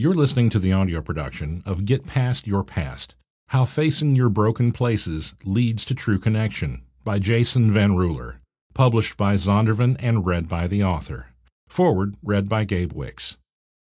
You're listening to the audio production of Get Past Your Past, How Facing Your Broken Places Leads to True Connection by Jason Van Ruler, published by Zondervan and read by the author. Forward read by Gabe Wicks.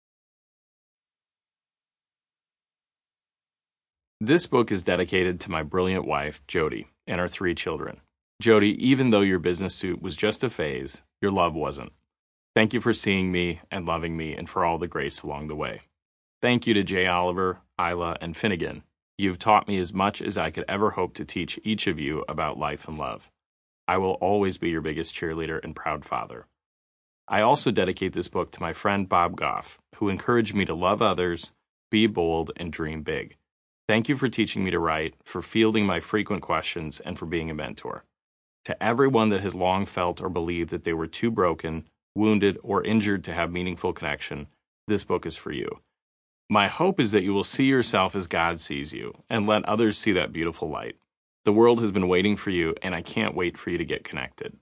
This book is dedicated to my brilliant wife, Jody, and our 3 children. Jody, even though your business suit was just a phase, your love wasn't. Thank you for seeing me and loving me and for all the grace along the way. Thank you to Jay Oliver, Isla, and Finnegan. You've taught me as much as I could ever hope to teach each of you about life and love. I will always be your biggest cheerleader and proud father. I also dedicate this book to my friend Bob Goff, who encouraged me to love others, be bold, and dream big. Thank you for teaching me to write, for fielding my frequent questions, and for being a mentor. To everyone that has long felt or believed that they were too broken, wounded, or injured to have meaningful connection, this book is for you. My hope is that you will see yourself as God sees you, and let others see that beautiful light. The world has been waiting for you, and I can't wait for you to get connected.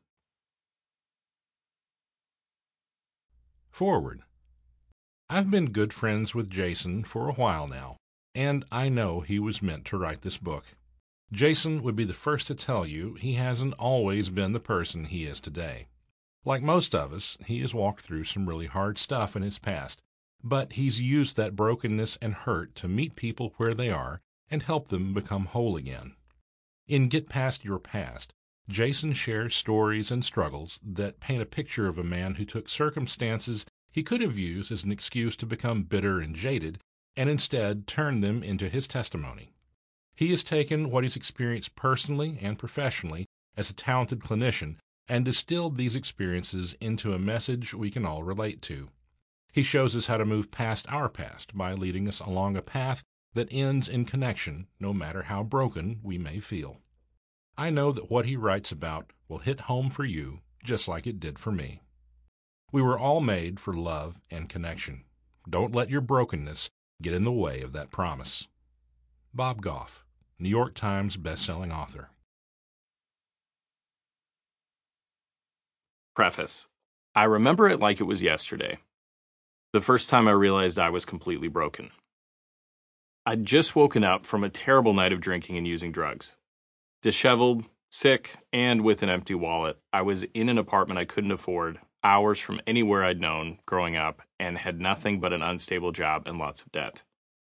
Forward. I've been good friends with Jason for a while now, and I know he was meant to write this book. Jason would be the first to tell you he hasn't always been the person he is today. Like most of us, he has walked through some really hard stuff in his past, but he's used that brokenness and hurt to meet people where they are and help them become whole again. In Get Past Your Past, Jason shares stories and struggles that paint a picture of a man who took circumstances he could have used as an excuse to become bitter and jaded, and instead turned them into his testimony. He has taken what he's experienced personally and professionally as a talented clinician and distilled these experiences into a message we can all relate to. He shows us how to move past our past by leading us along a path that ends in connection, no matter how broken we may feel. I know that what he writes about will hit home for you, just like it did for me. We were all made for love and connection. Don't let your brokenness get in the way of that promise. Bob Goff, New York Times bestselling author. Preface. I remember it like it was yesterday. The first time I realized I was completely broken. I'd just woken up from a terrible night of drinking and using drugs. Disheveled, sick, and with an empty wallet, I was in an apartment I couldn't afford, hours from anywhere I'd known growing up, and had nothing but an unstable job and lots of debt.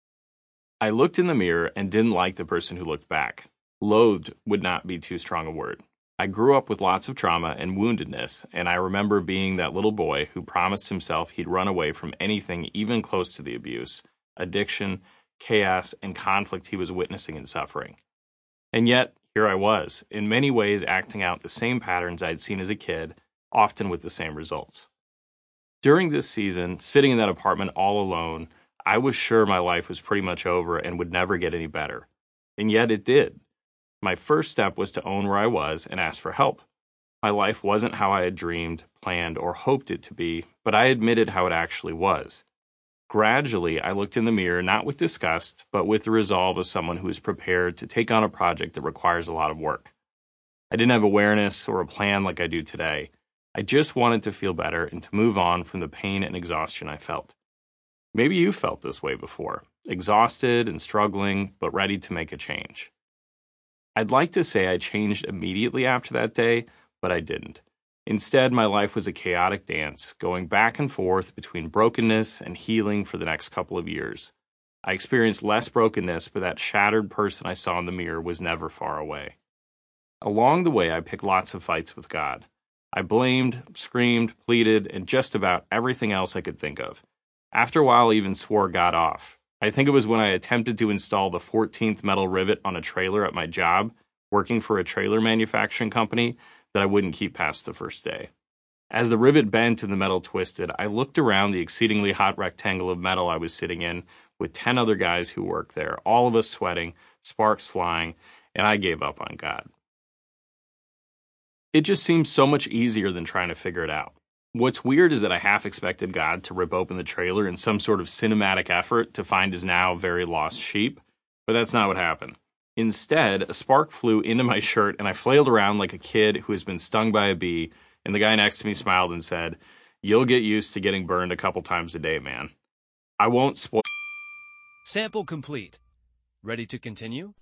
I looked in the mirror and didn't like the person who looked back. Loathed would not be too strong a word. I grew up with lots of trauma and woundedness, and I remember being that little boy who promised himself he'd run away from anything even close to the abuse, addiction, chaos, and conflict he was witnessing and suffering. And yet, here I was, in many ways acting out the same patterns I'd seen as a kid, often with the same results. During this season, sitting in that apartment all alone, I was sure my life was pretty much over and would never get any better. And yet it did. My first step was to own where I was and ask for help. My life wasn't how I had dreamed, planned, or hoped it to be, but I admitted how it actually was. Gradually, I looked in the mirror not with disgust, but with the resolve of someone who is prepared to take on a project that requires a lot of work. I didn't have awareness or a plan like I do today. I just wanted to feel better and to move on from the pain and exhaustion I felt. Maybe you felt this way before, exhausted and struggling, but ready to make a change. I'd like to say I changed immediately after that day, but I didn't. Instead, my life was a chaotic dance, going back and forth between brokenness and healing for the next couple of years. I experienced less brokenness, but that shattered person I saw in the mirror was never far away. Along the way, I picked lots of fights with God. I blamed, screamed, pleaded, and just about everything else I could think of. After a while, I even swore God off. I think it was when I attempted to install the 14th metal rivet on a trailer at my job, working for a trailer manufacturing company, that I wouldn't keep past the first day. As the rivet bent and the metal twisted, I looked around the exceedingly hot rectangle of metal I was sitting in with 10 other guys who worked there, all of us sweating, sparks flying, and I gave up on God. It just seemed so much easier than trying to figure it out. What's weird is that I half expected God to rip open the trailer in some sort of cinematic effort to find his now very lost sheep, but that's not what happened. Instead, a spark flew into my shirt and I flailed around like a kid who has been stung by a bee, and the guy next to me smiled and said, "You'll get used to getting burned a couple times a day, man." I won't spoil Sample complete. Ready to continue?